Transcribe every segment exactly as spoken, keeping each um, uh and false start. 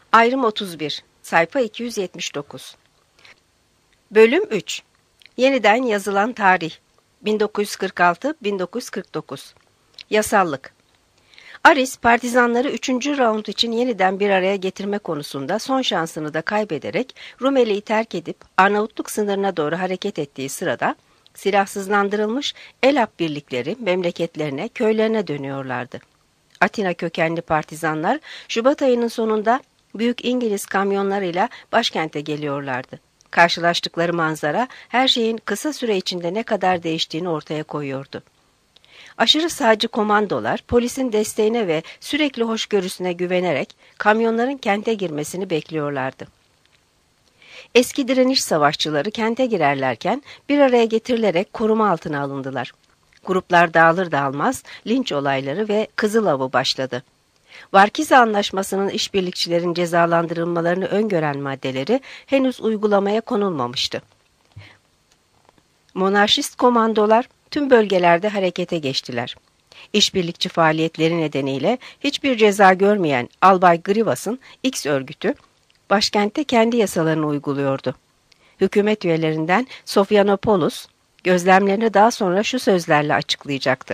Ayrım otuz bir, sayfa iki yüz yetmiş dokuz. Bölüm üç. Yeniden yazılan tarih. bin dokuz yüz kırk altı - bin dokuz yüz kırk dokuz. Yasallık. Aris, partizanları üçüncü raund için yeniden bir araya getirme konusunda son şansını da kaybederek Rumeli'yi terk edip Arnavutluk sınırına doğru hareket ettiği sırada silahsızlandırılmış Elap birlikleri memleketlerine, köylerine dönüyorlardı. Atina kökenli partizanlar Şubat ayının sonunda büyük İngiliz kamyonlarıyla başkente geliyorlardı. Karşılaştıkları manzara her şeyin kısa süre içinde ne kadar değiştiğini ortaya koyuyordu. Aşırı sağcı komandolar polisin desteğine ve sürekli hoşgörüsüne güvenerek kamyonların kente girmesini bekliyorlardı. Eski direniş savaşçıları kente girerlerken bir araya getirilerek koruma altına alındılar. Gruplar dağılır dağılmaz linç olayları ve kızıl avı başladı. Varkiza Anlaşması'nın işbirlikçilerin cezalandırılmalarını öngören maddeleri henüz uygulamaya konulmamıştı. Monarşist komandolar tüm bölgelerde harekete geçtiler. İşbirlikçi faaliyetleri nedeniyle hiçbir ceza görmeyen Albay Grivas'ın X örgütü, başkentte kendi yasalarını uyguluyordu. Hükümet üyelerinden Sofyanopoulos, gözlemlerini daha sonra şu sözlerle açıklayacaktı.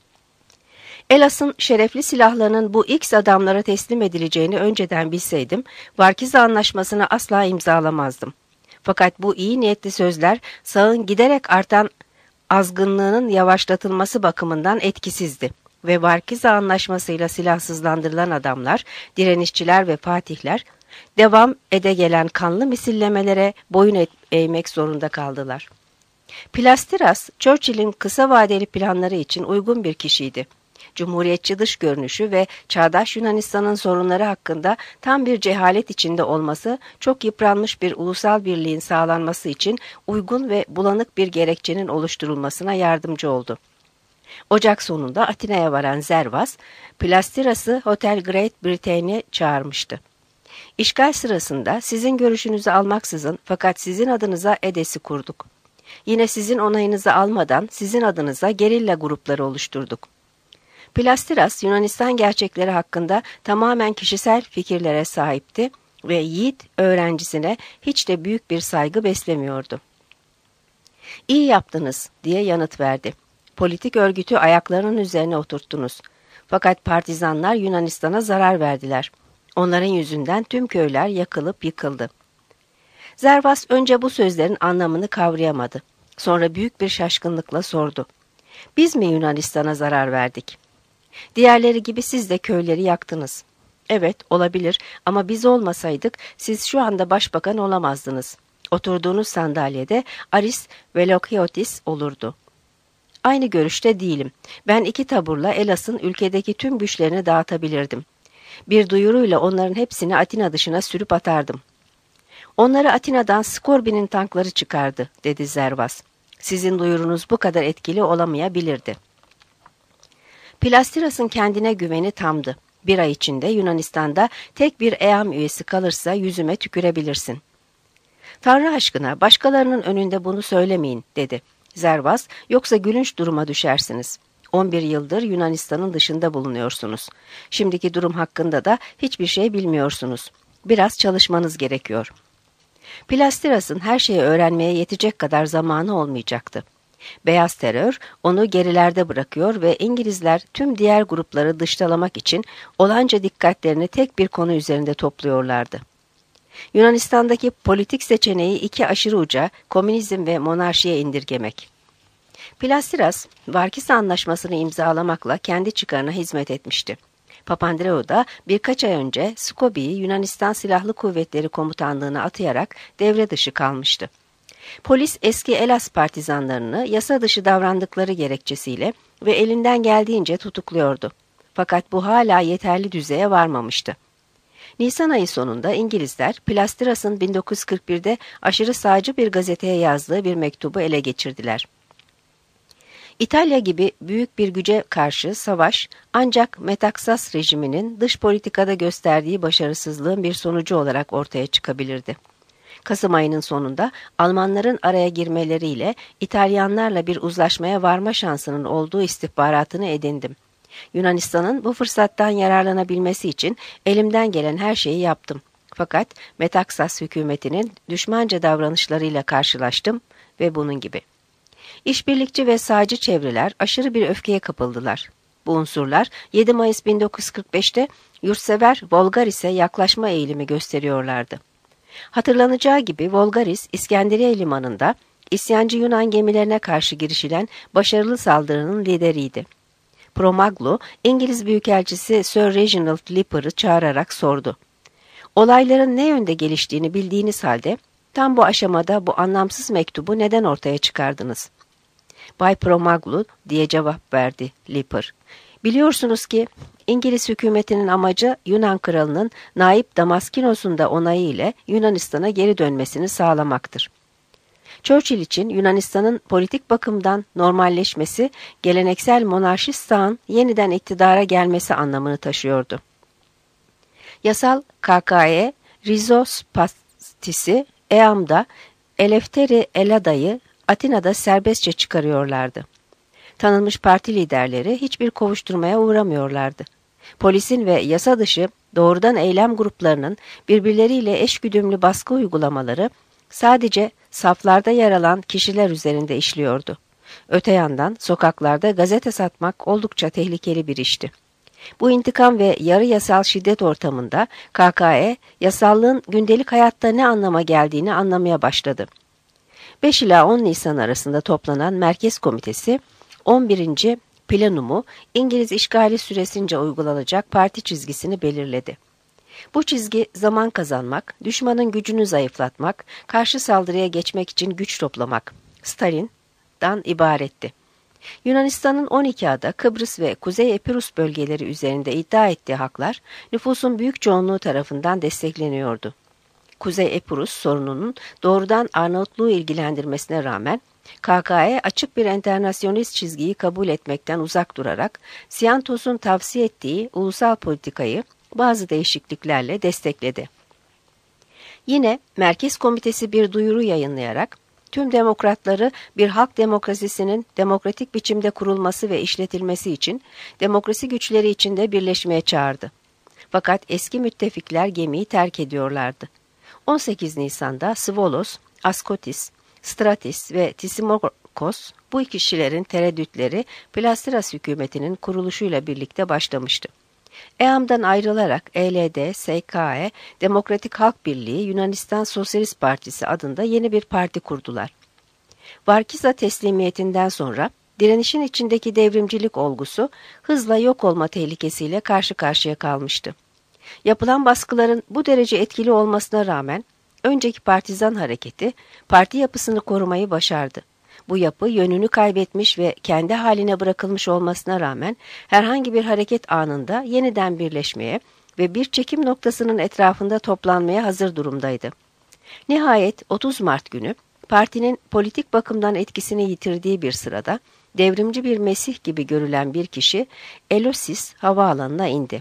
Elas'ın şerefli silahlarının bu X adamlara teslim edileceğini önceden bilseydim, Varkiza Anlaşması'nı asla imzalamazdım. Fakat bu iyi niyetli sözler sağın giderek artan azgınlığının yavaşlatılması bakımından etkisizdi ve Varkiza Anlaşması'yla silahsızlandırılan adamlar, direnişçiler ve fatihler, devam ede gelen kanlı misillemelere boyun eğmek zorunda kaldılar. Plastiras, Churchill'in kısa vadeli planları için uygun bir kişiydi. Cumhuriyetçi dış görünüşü ve çağdaş Yunanistan'ın sorunları hakkında tam bir cehalet içinde olması, çok yıpranmış bir ulusal birliğin sağlanması için uygun ve bulanık bir gerekçenin oluşturulmasına yardımcı oldu. Ocak sonunda Atina'ya varan Zervas, Plastiras'ı Hotel Great Britain'e çağırmıştı. İşgal sırasında sizin görüşünüzü almaksızın fakat sizin adınıza Edes'i kurduk. Yine sizin onayınızı almadan sizin adınıza gerilla grupları oluşturduk. Plastiras, Yunanistan gerçekleri hakkında tamamen kişisel fikirlere sahipti ve yiğit öğrencisine hiç de büyük bir saygı beslemiyordu. İyi yaptınız diye yanıt verdi. Politik örgütü ayaklarının üzerine oturttunuz. Fakat partizanlar Yunanistan'a zarar verdiler. Onların yüzünden tüm köyler yakılıp yıkıldı. Zervas önce bu sözlerin anlamını kavrayamadı. Sonra büyük bir şaşkınlıkla sordu. Biz mi Yunanistan'a zarar verdik? Diğerleri gibi siz de köyleri yaktınız. Evet, olabilir ama biz olmasaydık siz şu anda başbakan olamazdınız. Oturduğunuz sandalyede Aris Velokiotis olurdu. Aynı görüşte değilim. Ben iki taburla Elas'ın ülkedeki tüm güçlerini dağıtabilirdim. Bir duyuruyla onların hepsini Atina dışına sürüp atardım. Onları Atina'dan Skorbi'nin tankları çıkardı, dedi Zervas. Sizin duyurunuz bu kadar etkili olamayabilirdi. Plastiras'ın kendine güveni tamdı. Bir ay içinde Yunanistan'da tek bir E A M üyesi kalırsa yüzüme tükürebilirsin. Tanrı aşkına başkalarının önünde bunu söylemeyin, dedi. Zervas, yoksa gülünç duruma düşersiniz. on bir yıldır Yunanistan'ın dışında bulunuyorsunuz. Şimdiki durum hakkında da hiçbir şey bilmiyorsunuz. Biraz çalışmanız gerekiyor. Plastiras'ın her şeyi öğrenmeye yetecek kadar zamanı olmayacaktı. Beyaz terör onu gerilerde bırakıyor ve İngilizler tüm diğer grupları dışlalamak için olanca dikkatlerini tek bir konu üzerinde topluyorlardı. Yunanistan'daki politik seçeneği iki aşırı uca, komünizm ve monarşiye indirgemek. Plastiras, Varkiza Anlaşması'nı imzalamakla kendi çıkarına hizmet etmişti. Papandreou da birkaç ay önce Skopje'yi Yunanistan Silahlı Kuvvetleri Komutanlığı'na atayarak devre dışı kalmıştı. Polis eski Elas partizanlarını yasa dışı davrandıkları gerekçesiyle ve elinden geldiğince tutukluyordu. Fakat bu hala yeterli düzeye varmamıştı. Nisan ayı sonunda İngilizler Plastiras'ın bin dokuz yüz kırk birde aşırı sağcı bir gazeteye yazdığı bir mektubu ele geçirdiler. İtalya gibi büyük bir güce karşı savaş ancak Metaksas rejiminin dış politikada gösterdiği başarısızlığın bir sonucu olarak ortaya çıkabilirdi. Kasım ayının sonunda Almanların araya girmeleriyle İtalyanlarla bir uzlaşmaya varma şansının olduğu istihbaratını edindim. Yunanistan'ın bu fırsattan yararlanabilmesi için elimden gelen her şeyi yaptım. Fakat Metaksas hükümetinin düşmanca davranışlarıyla karşılaştım ve bunun gibi. İşbirlikçi ve sağcı çevreler aşırı bir öfkeye kapıldılar. Bu unsurlar yedi Mayıs bin dokuz yüz kırk beş'te yurtsever Volgaris'e yaklaşma eğilimi gösteriyorlardı. Hatırlanacağı gibi Volgaris, İskenderiye limanında isyancı Yunan gemilerine karşı girişilen başarılı saldırının lideriydi. Promaglo, İngiliz Büyükelçisi Sir Reginald Lipper'ı çağırarak sordu. Olayların ne yönde geliştiğini bildiğiniz halde, tam bu aşamada bu anlamsız mektubu neden ortaya çıkardınız? Bay Promaglo diye cevap verdi Lipper. Biliyorsunuz ki İngiliz hükümetinin amacı Yunan kralının Naip Damaskinos'un da onayı ile Yunanistan'a geri dönmesini sağlamaktır. Churchill için Yunanistan'ın politik bakımdan normalleşmesi, geleneksel monarşist sağın yeniden iktidara gelmesi anlamını taşıyordu. Yasal K K E, Rizospatis'i, Eam'da, Elefteri Elada'yı Atina'da serbestçe çıkarıyorlardı. Tanınmış parti liderleri hiçbir kovuşturmaya uğramıyorlardı. Polisin ve yasa dışı doğrudan eylem gruplarının birbirleriyle eşgüdümlü baskı uygulamaları sadece saflarda yer alan kişiler üzerinde işliyordu. Öte yandan sokaklarda gazete satmak oldukça tehlikeli bir işti. Bu intikam ve yarı yasal şiddet ortamında K K E, yasallığın gündelik hayatta ne anlama geldiğini anlamaya başladı. beş ila on Nisan arasında toplanan Merkez Komitesi, on birinci Plenumu, İngiliz işgali süresince uygulanacak parti çizgisini belirledi. Bu çizgi zaman kazanmak, düşmanın gücünü zayıflatmak, karşı saldırıya geçmek için güç toplamak, Stalin'dan ibaretti. Yunanistan'ın on iki ada, Kıbrıs ve Kuzey Epirus bölgeleri üzerinde iddia ettiği haklar, nüfusun büyük çoğunluğu tarafından destekleniyordu. Kuzey Epirus sorununun doğrudan Arnavutluğu ilgilendirmesine rağmen, K K E açık bir enternasyonist çizgiyi kabul etmekten uzak durarak, Siantos'un tavsiye ettiği ulusal politikayı bazı değişikliklerle destekledi. Yine Merkez Komitesi bir duyuru yayınlayarak, tüm demokratları bir halk demokrasisinin demokratik biçimde kurulması ve işletilmesi için demokrasi güçleri içinde birleşmeye çağırdı. Fakat eski müttefikler gemiyi terk ediyorlardı. on sekiz Nisan'da Svolos, Askotis, Stratis ve Tisimokos bu kişilerin tereddütleri Plastras hükümetinin kuruluşuyla birlikte başlamıştı. Eam'dan ayrılarak E L D, S K E, Demokratik Halk Birliği, Yunanistan Sosyalist Partisi adında yeni bir parti kurdular. Varkiza teslimiyetinden sonra direnişin içindeki devrimcilik olgusu hızla yok olma tehlikesiyle karşı karşıya kalmıştı. Yapılan baskıların bu derece etkili olmasına rağmen önceki partizan hareketi parti yapısını korumayı başardı. Bu yapı yönünü kaybetmiş ve kendi haline bırakılmış olmasına rağmen herhangi bir hareket anında yeniden birleşmeye ve bir çekim noktasının etrafında toplanmaya hazır durumdaydı. Nihayet otuz Mart günü partinin politik bakımdan etkisini yitirdiği bir sırada devrimci bir mesih gibi görülen bir kişi Eleusis havaalanına indi.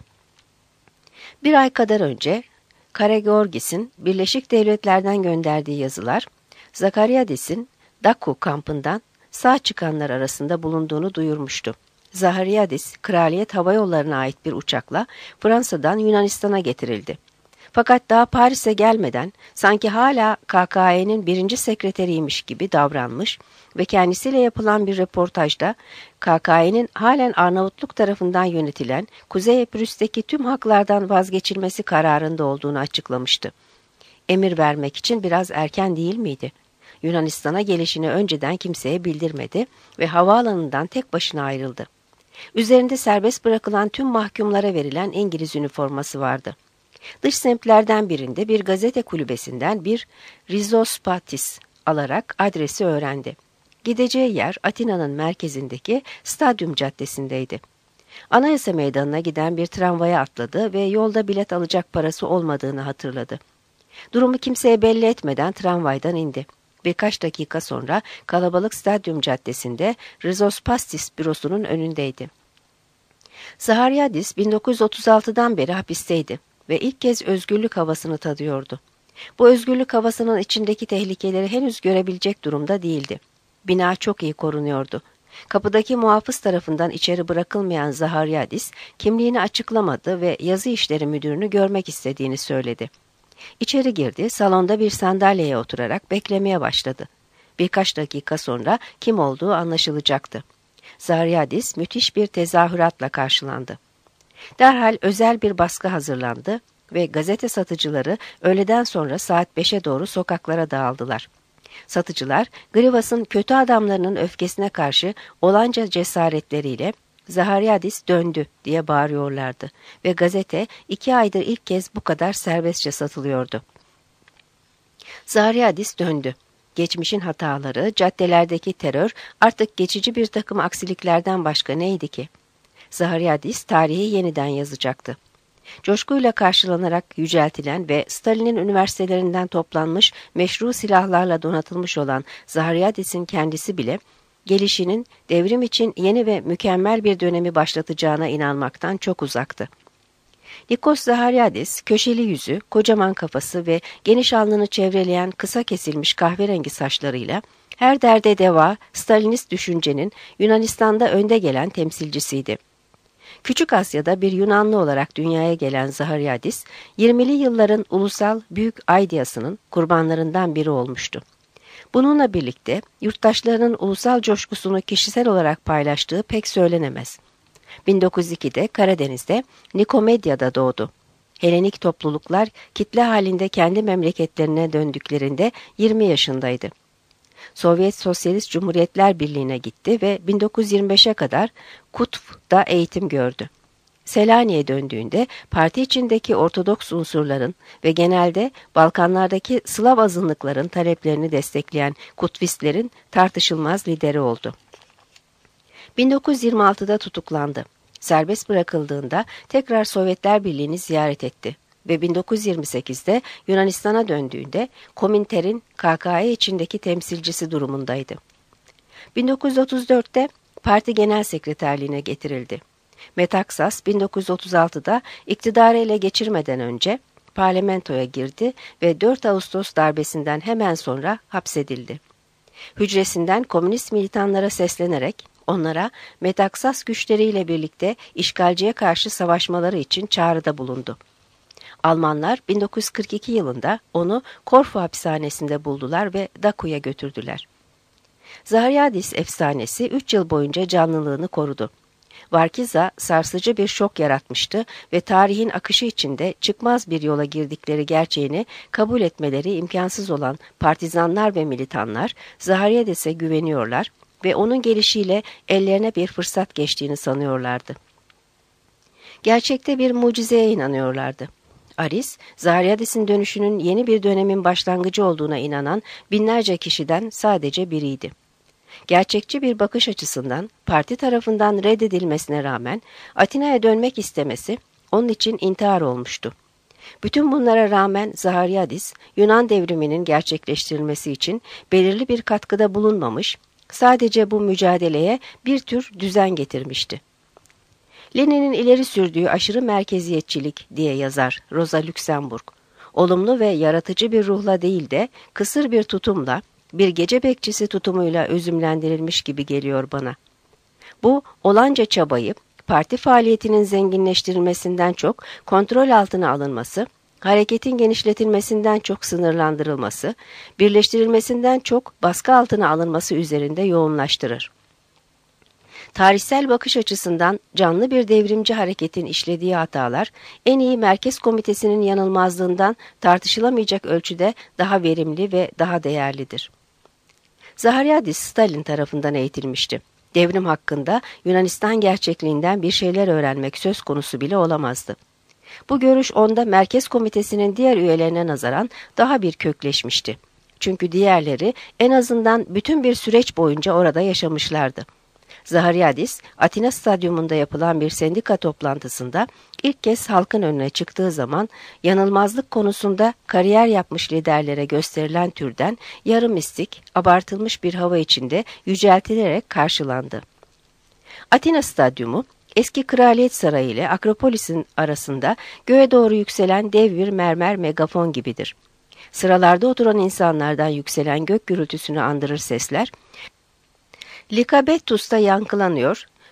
Bir ay kadar önce Karageorgis'in Birleşik Devletler'den gönderdiği yazılar, Zakariadis'in Daku kampından sağ çıkanlar arasında bulunduğunu duyurmuştu. Zahariadis, Kraliyet Hava Yolları'na ait bir uçakla Fransa'dan Yunanistan'a getirildi. Fakat daha Paris'e gelmeden sanki hala K K E'nin birinci sekreteriymiş gibi davranmış ve kendisiyle yapılan bir röportajda K K E'nin halen Arnavutluk tarafından yönetilen Kuzey Epirüs'teki tüm haklardan vazgeçilmesi kararında olduğunu açıklamıştı. Emir vermek için biraz erken değil miydi? Yunanistan'a gelişini önceden kimseye bildirmedi ve havaalanından tek başına ayrıldı. Üzerinde serbest bırakılan tüm mahkumlara verilen İngiliz üniforması vardı. Dış semtlerden birinde bir gazete kulübesinden bir Rizospatis alarak adresi öğrendi. Gideceği yer Atina'nın merkezindeki Stadyum Caddesi'ndeydi. Anayasa Meydanı'na giden bir tramvaya atladı ve yolda bilet alacak parası olmadığını hatırladı. Durumu kimseye belli etmeden tramvaydan indi. Birkaç dakika sonra kalabalık Stadyum Caddesi'nde Rizospatis bürosunun önündeydi. Zahariadis bin dokuz yüz otuz altıdan beri hapisteydi ve ilk kez özgürlük havasını tadıyordu. Bu özgürlük havasının içindeki tehlikeleri henüz görebilecek durumda değildi. Bina çok iyi korunuyordu. Kapıdaki muhafız tarafından içeri bırakılmayan Zahariadis kimliğini açıklamadı ve yazı işleri müdürünü görmek istediğini söyledi. İçeri girdi, salonda bir sandalyeye oturarak beklemeye başladı. Birkaç dakika sonra kim olduğu anlaşılacaktı. Zahryadis müthiş bir tezahüratla karşılandı. Derhal özel bir baskı hazırlandı ve gazete satıcıları öğleden sonra saat beşe doğru sokaklara dağıldılar. Satıcılar, Grivas'ın kötü adamlarının öfkesine karşı olanca cesaretleriyle "Zahryadis döndü" diye bağırıyorlardı ve gazete iki aydır ilk kez bu kadar serbestçe satılıyordu. Zahryadis döndü. Geçmişin hataları, caddelerdeki terör artık geçici bir takım aksiliklerden başka neydi ki? Zahryadis tarihi yeniden yazacaktı. Coşkuyla karşılanarak yüceltilen ve Stalin'in üniversitelerinden toplanmış meşru silahlarla donatılmış olan Zahryadis'in kendisi bile gelişinin devrim için yeni ve mükemmel bir dönemi başlatacağına inanmaktan çok uzaktı. Nikos Zahryadis, köşeli yüzü, kocaman kafası ve geniş alnını çevreleyen kısa kesilmiş kahverengi saçlarıyla her derde deva Stalinist düşüncenin Yunanistan'da önde gelen temsilcisiydi. Küçük Asya'da bir Yunanlı olarak dünyaya gelen Zahryadis, yirmili yılların ulusal büyük aidiyasının kurbanlarından biri olmuştu. Bununla birlikte yurttaşlarının ulusal coşkusunu kişisel olarak paylaştığı pek söylenemez. bin dokuz yüz ikide Karadeniz'de Nikomedya'da doğdu. Helenik topluluklar kitle halinde kendi memleketlerine döndüklerinde yirmi yaşındaydı. Sovyet Sosyalist Cumhuriyetler Birliği'ne gitti ve bin dokuz yüz yirmi beşe kadar Kutb'da eğitim gördü. Selanik'e döndüğünde parti içindeki Ortodoks unsurların ve genelde Balkanlardaki Slav azınlıkların taleplerini destekleyen Kutvistlerin tartışılmaz lideri oldu. bin dokuz yüz yirmi altıda tutuklandı. Serbest bırakıldığında tekrar Sovyetler Birliği'ni ziyaret etti ve bin dokuz yüz yirmi sekizde Yunanistan'a döndüğünde Komintern'in K K E içindeki temsilcisi durumundaydı. bin dokuz yüz otuz dörtte parti genel sekreterliğine getirildi. Metaksas bin dokuz yüz otuz altıda iktidarı ele geçirmeden önce parlamentoya girdi ve dört Ağustos darbesinden hemen sonra hapsedildi. Hücresinden komünist militanlara seslenerek onlara Metaksas güçleriyle birlikte işgalciye karşı savaşmaları için çağrıda bulundu. Almanlar bin dokuz yüz kırk iki yılında onu Korfu hapishanesinde buldular ve Daku'ya götürdüler. Zahryadis efsanesi üç yıl boyunca canlılığını korudu. Varkiza sarsıcı bir şok yaratmıştı ve tarihin akışı içinde çıkmaz bir yola girdikleri gerçeğini kabul etmeleri imkansız olan partizanlar ve militanlar Zahryadis'e güveniyorlar ve onun gelişiyle ellerine bir fırsat geçtiğini sanıyorlardı. Gerçekte bir mucizeye inanıyorlardı. Aris, Zahryadis'in dönüşünün yeni bir dönemin başlangıcı olduğuna inanan binlerce kişiden sadece biriydi. Gerçekçi bir bakış açısından parti tarafından reddedilmesine rağmen Atina'ya dönmek istemesi onun için intihar olmuştu. Bütün bunlara rağmen Zahryadis, Yunan devriminin gerçekleştirilmesi için belirli bir katkıda bulunmamış, sadece bu mücadeleye bir tür düzen getirmişti. Lenin'in ileri sürdüğü aşırı merkeziyetçilik diye yazar Rosa Luxemburg, olumlu ve yaratıcı bir ruhla değil de kısır bir tutumla, bir gece bekçisi tutumuyla özümlendirilmiş gibi geliyor bana. Bu olanca çabayı parti faaliyetinin zenginleştirilmesinden çok kontrol altına alınması, hareketin genişletilmesinden çok sınırlandırılması, birleştirilmesinden çok baskı altına alınması üzerinde yoğunlaştırır. Tarihsel bakış açısından canlı bir devrimci hareketin işlediği hatalar, en iyi merkez komitesinin yanılmazlığından tartışılamayacak ölçüde daha verimli ve daha değerlidir. Zahryadis Stalin tarafından eğitilmişti. Devrim hakkında Yunanistan gerçekliğinden bir şeyler öğrenmek söz konusu bile olamazdı. Bu görüş onda merkez komitesinin diğer üyelerine nazaran daha bir kökleşmişti. Çünkü diğerleri en azından bütün bir süreç boyunca orada yaşamışlardı. Zahryadis, Atina Stadyumunda yapılan bir sendika toplantısında ilk kez halkın önüne çıktığı zaman yanılmazlık konusunda kariyer yapmış liderlere gösterilen türden yarı mistik, abartılmış bir hava içinde yüceltilerek karşılandı. Atina Stadyumu, eski Kraliyet Sarayı ile Akropolis'in arasında göğe doğru yükselen dev bir mermer megafon gibidir. Sıralarda oturan insanlardan yükselen gök gürültüsünü andırır sesler, Likabetus'ta yankılanıyor,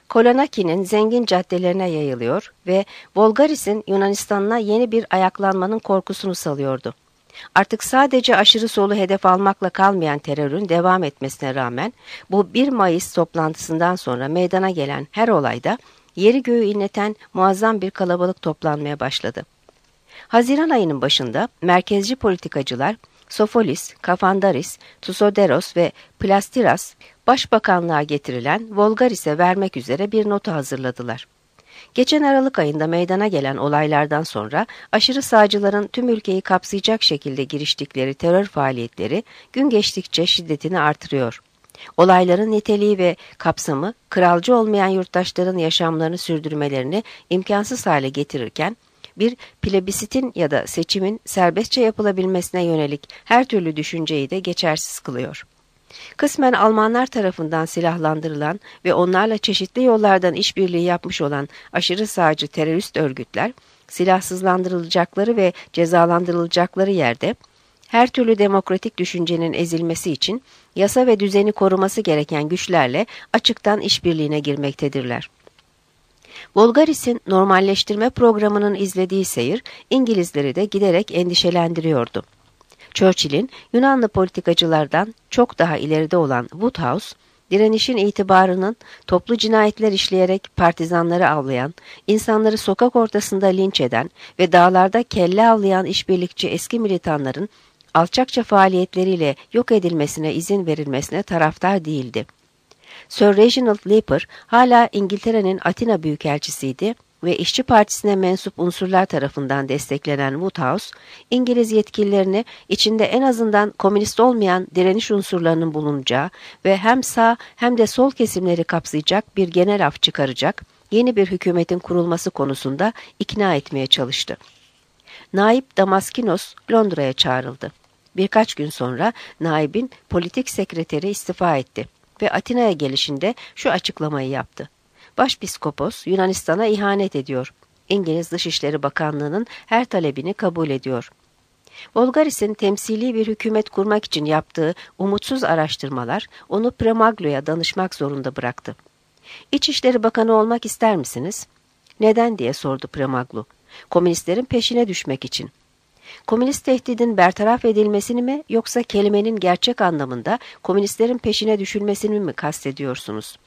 Kolonaki'nin zengin caddelerine yayılıyor ve Volgaris'in Yunanistan'ına yeni bir ayaklanmanın korkusunu salıyordu. Artık sadece aşırı solu hedef almakla kalmayan terörün devam etmesine rağmen bu bir Mayıs toplantısından sonra meydana gelen her olayda yeri göğü inleten muazzam bir kalabalık toplanmaya başladı. Haziran ayının başında merkezci politikacılar Sofolis, Kafandaris, Tusoderos ve Plastiras başbakanlığa getirilen Volgaris'e vermek üzere bir nota hazırladılar. Geçen Aralık ayında meydana gelen olaylardan sonra aşırı sağcıların tüm ülkeyi kapsayacak şekilde giriştikleri terör faaliyetleri gün geçtikçe şiddetini artırıyor. Olayların niteliği ve kapsamı kralcı olmayan yurttaşların yaşamlarını sürdürmelerini imkansız hale getirirken, bir plebisitin ya da seçimin serbestçe yapılabilmesine yönelik her türlü düşünceyi de geçersiz kılıyor. Kısmen Almanlar tarafından silahlandırılan ve onlarla çeşitli yollardan işbirliği yapmış olan aşırı sağcı terörist örgütler, silahsızlandırılacakları ve cezalandırılacakları yerde, her türlü demokratik düşüncenin ezilmesi için yasa ve düzeni koruması gereken güçlerle açıktan işbirliğine girmektedirler. Volgaris'in normalleştirme programının izlediği seyir, İngilizleri de giderek endişelendiriyordu. Churchill'in Yunanlı politikacılardan çok daha ileride olan Woodhouse, direnişin itibarının toplu cinayetler işleyerek partizanları avlayan, insanları sokak ortasında linç eden ve dağlarda kelle avlayan işbirlikçi eski militanların alçakça faaliyetleriyle yok edilmesine izin verilmesine taraftar değildi. Sir Reginald Leeper hala İngiltere'nin Atina Büyükelçisiydi ve İşçi Partisi'ne mensup unsurlar tarafından desteklenen Woodhouse, İngiliz yetkililerini içinde en azından komünist olmayan direniş unsurlarının bulunacağı ve hem sağ hem de sol kesimleri kapsayacak bir genel af çıkaracak yeni bir hükümetin kurulması konusunda ikna etmeye çalıştı. Naip Damaskinos Londra'ya çağrıldı. Birkaç gün sonra naibin politik sekreteri istifa etti ve Atina'ya gelişinde şu açıklamayı yaptı. Başpiskopos Yunanistan'a ihanet ediyor. İngiliz Dışişleri Bakanlığı'nın her talebini kabul ediyor. Volgaris'in temsili bir hükümet kurmak için yaptığı umutsuz araştırmalar onu Premaglo'ya danışmak zorunda bıraktı. İçişleri Bakanı olmak ister misiniz? Neden diye sordu Premaglo. Komünistlerin peşine düşmek için. Komünist tehdidin bertaraf edilmesini mi yoksa kelimenin gerçek anlamında komünistlerin peşine düşülmesini mi kastediyorsunuz?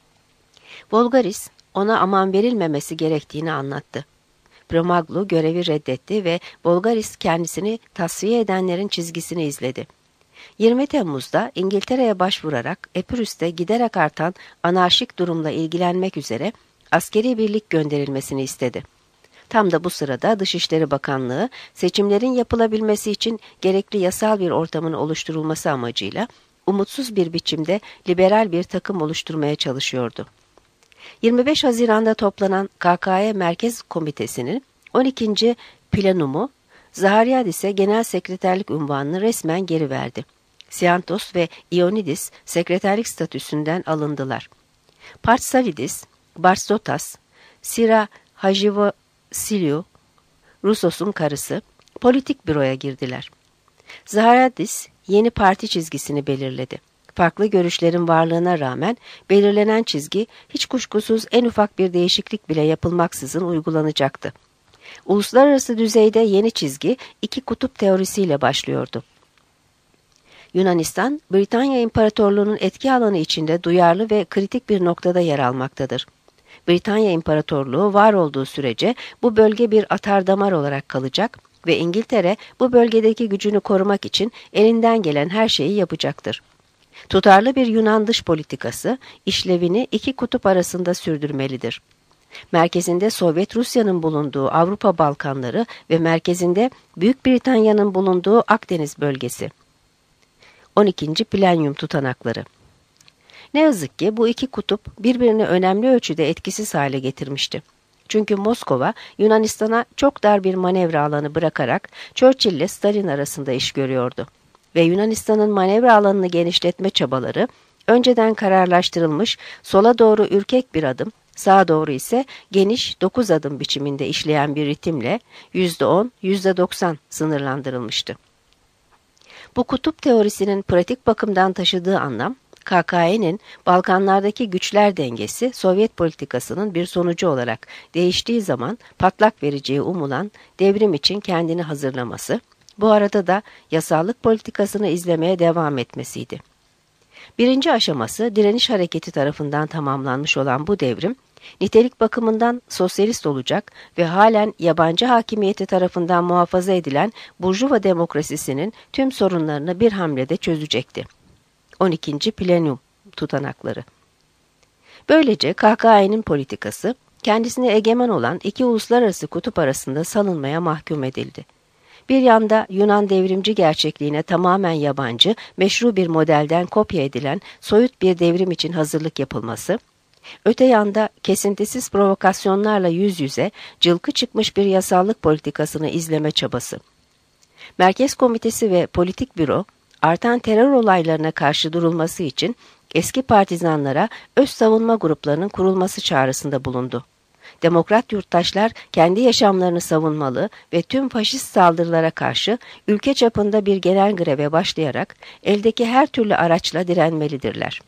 Volgaris ona aman verilmemesi gerektiğini anlattı. Premaglo görevi reddetti ve Volgaris kendisini tasfiye edenlerin çizgisini izledi. yirmi Temmuz'da İngiltere'ye başvurarak Epirüs'te giderek artan anarşik durumla ilgilenmek üzere askeri birlik gönderilmesini istedi. Tam da bu sırada Dışişleri Bakanlığı seçimlerin yapılabilmesi için gerekli yasal bir ortamın oluşturulması amacıyla umutsuz bir biçimde liberal bir takım oluşturmaya çalışıyordu. yirmi beş Haziran'da toplanan K K Y Merkez Komitesi'nin on ikinci plenumu Zahariadis'e genel sekreterlik unvanını resmen geri verdi. Siantos ve Ionidis sekreterlik statüsünden alındılar. Partsalidis, Barsotas, Sira Hajivasiliou, Rusos'un karısı, politik büroya girdiler. Zahariadis yeni parti çizgisini belirledi. Farklı görüşlerin varlığına rağmen belirlenen çizgi hiç kuşkusuz en ufak bir değişiklik bile yapılmaksızın uygulanacaktı. Uluslararası düzeyde yeni çizgi iki kutup teorisiyle başlıyordu. Yunanistan, Britanya İmparatorluğu'nun etki alanı içinde duyarlı ve kritik bir noktada yer almaktadır. Britanya İmparatorluğu var olduğu sürece bu bölge bir atardamar olarak kalacak ve İngiltere bu bölgedeki gücünü korumak için elinden gelen her şeyi yapacaktır. Tutarlı bir Yunan dış politikası işlevini iki kutup arasında sürdürmelidir. Merkezinde Sovyet Rusya'nın bulunduğu Avrupa Balkanları ve merkezinde Büyük Britanya'nın bulunduğu Akdeniz bölgesi. on ikinci Plenyum tutanakları. Ne yazık ki bu iki kutup birbirini önemli ölçüde etkisiz hale getirmişti. Çünkü Moskova, Yunanistan'a çok dar bir manevra alanı bırakarak Churchill ile Stalin arasında iş görüyordu. Ve Yunanistan'ın manevra alanını genişletme çabaları, önceden kararlaştırılmış sola doğru ürkek bir adım, sağa doğru ise geniş dokuz adım biçiminde işleyen bir ritimle yüzde on, yüzde doksan sınırlandırılmıştı. Bu kutup teorisinin pratik bakımdan taşıdığı anlam, K K N'nin Balkanlardaki güçler dengesi Sovyet politikasının bir sonucu olarak değiştiği zaman patlak vereceği umulan devrim için kendini hazırlaması, bu arada da yasallık politikasını izlemeye devam etmesiydi. Birinci aşaması direniş hareketi tarafından tamamlanmış olan bu devrim, nitelik bakımından sosyalist olacak ve halen yabancı hakimiyeti tarafından muhafaza edilen Burjuva demokrasisinin tüm sorunlarını bir hamlede çözecekti. on ikinci Plenum tutanakları. Böylece K K N'nin politikası, kendisine egemen olan iki uluslararası kutup arasında salınmaya mahkum edildi. Bir yanda Yunan devrimci gerçekliğine tamamen yabancı, meşru bir modelden kopya edilen soyut bir devrim için hazırlık yapılması, öte yanda kesintisiz provokasyonlarla yüz yüze cılkı çıkmış bir yasallık politikasını izleme çabası. Merkez Komitesi ve Politik Büro, artan terör olaylarına karşı durulması için eski partizanlara öz savunma gruplarının kurulması çağrısında bulundu. Demokrat yurttaşlar kendi yaşamlarını savunmalı ve tüm faşist saldırılara karşı ülke çapında bir genel greve başlayarak eldeki her türlü araçla direnmelidirler.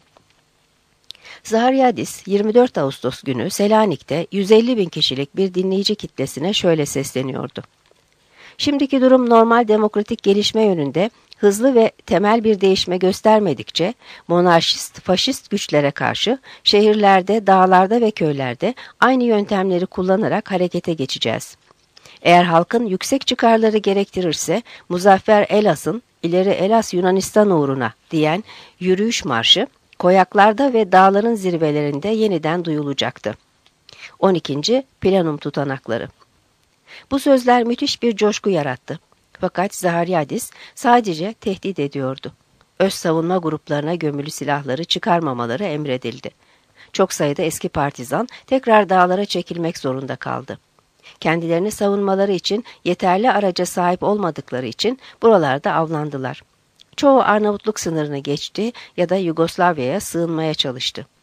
Zahariadis yirmi dört Ağustos günü Selanik'te yüz elli bin kişilik bir dinleyici kitlesine şöyle sesleniyordu. Şimdiki durum normal demokratik gelişme yönünde hızlı ve temel bir değişme göstermedikçe monarşist, faşist güçlere karşı şehirlerde, dağlarda ve köylerde aynı yöntemleri kullanarak harekete geçeceğiz. Eğer halkın yüksek çıkarları gerektirirse Muzaffer Elas'ın ileri Elas Yunanistan uğruna diyen yürüyüş marşı koyaklarda ve dağların zirvelerinde yeniden duyulacaktı. on ikinci Plenum tutanakları. Bu sözler müthiş bir coşku yarattı. Fakat Zahariadis sadece tehdit ediyordu. Öz savunma gruplarına gömülü silahları çıkarmamaları emredildi. Çok sayıda eski partizan tekrar dağlara çekilmek zorunda kaldı. Kendilerini savunmaları için yeterli araca sahip olmadıkları için buralarda avlandılar. Çoğu Arnavutluk sınırını geçti ya da Yugoslavya'ya sığınmaya çalıştı.